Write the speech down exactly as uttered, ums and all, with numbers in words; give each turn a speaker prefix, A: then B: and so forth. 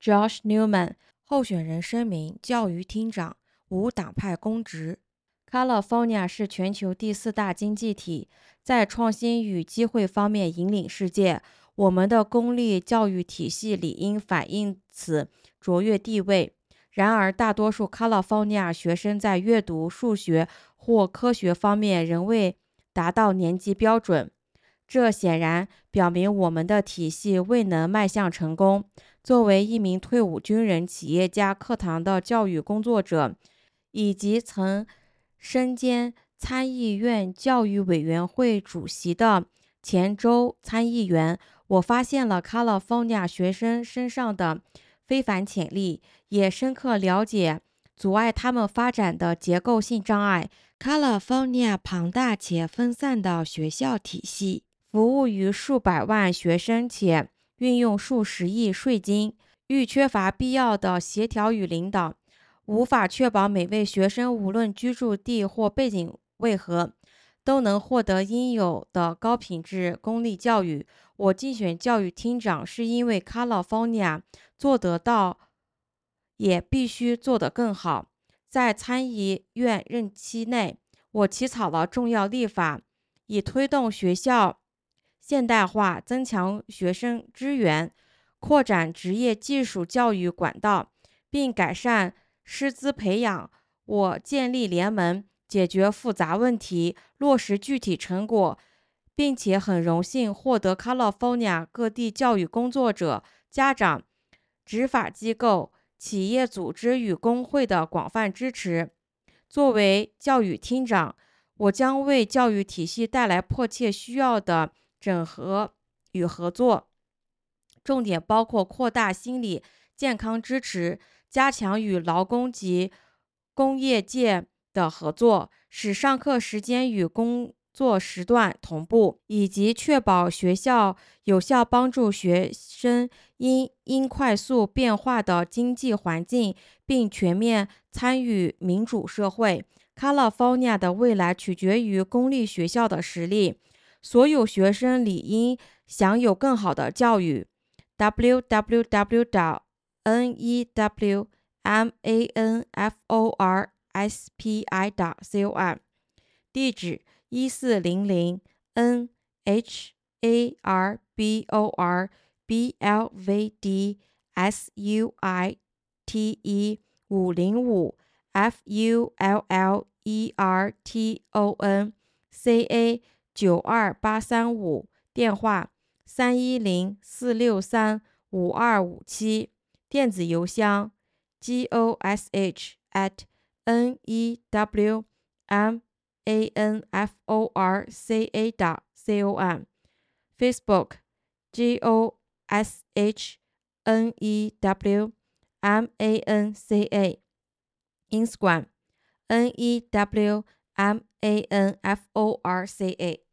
A: Josh Newman， 候选人声明教育厅长，无党派公职。California 是全球第四大经济体，在创新与机会方面引领世界。我们的公立教育体系理应反映此卓越地位。然而，大多数 California 学生在阅读、数学或科学方面仍未达到年级标准。这显然表明我们的体系未能迈向成功。作为一名退伍军人、企业家、课堂的教育工作者，以及曾身兼参议院教育委员会主席的前州参议员，我发现了 California 学生身上的非凡潜力，也深刻了解阻碍他们发展的结构性障碍。California 庞大且分散的学校体系，服务于数百万学生，且运用数十亿税金，愈缺乏必要的协调与领导，无法确保每位学生无论居住地或背景为何，都能获得应有的高品质公立教育。我竞选教育厅长是因为 California 做得到，也必须做得更好。在参议院任期内，我起草了重要立法，以推动学校现代化，增强学生资源，扩展职业技术教育管道，并改善师资培养。我建立联盟，解决复杂问题，落实具体成果，并且很荣幸获得 California 各地教育工作者、家长、执法机构、企业组织与工会的广泛支持。作为教育厅长，我将为教育体系带来迫切需要的整合与合作，重点包括扩大心理健康支持，加强与劳工及工业界的合作，使上课时间与工作时段同步，以及确保学校有效帮助学生因应快速变化的经济环境，并全面参与民主社会。California 的未来取决于公立学校的实力，所有学生理应享有更好的教育。double-u double-u double-u 点 newmanforspi 点 com， 地址一四零零 N H A R B O R B L V D S U I T E 五零五 F U L L E R T O N C A 九二八三五，电话三一零四六三五二五七，电子邮箱 gosh at newmanforca 点 com， Facebook gosh newmanca， Instagram newmanforca。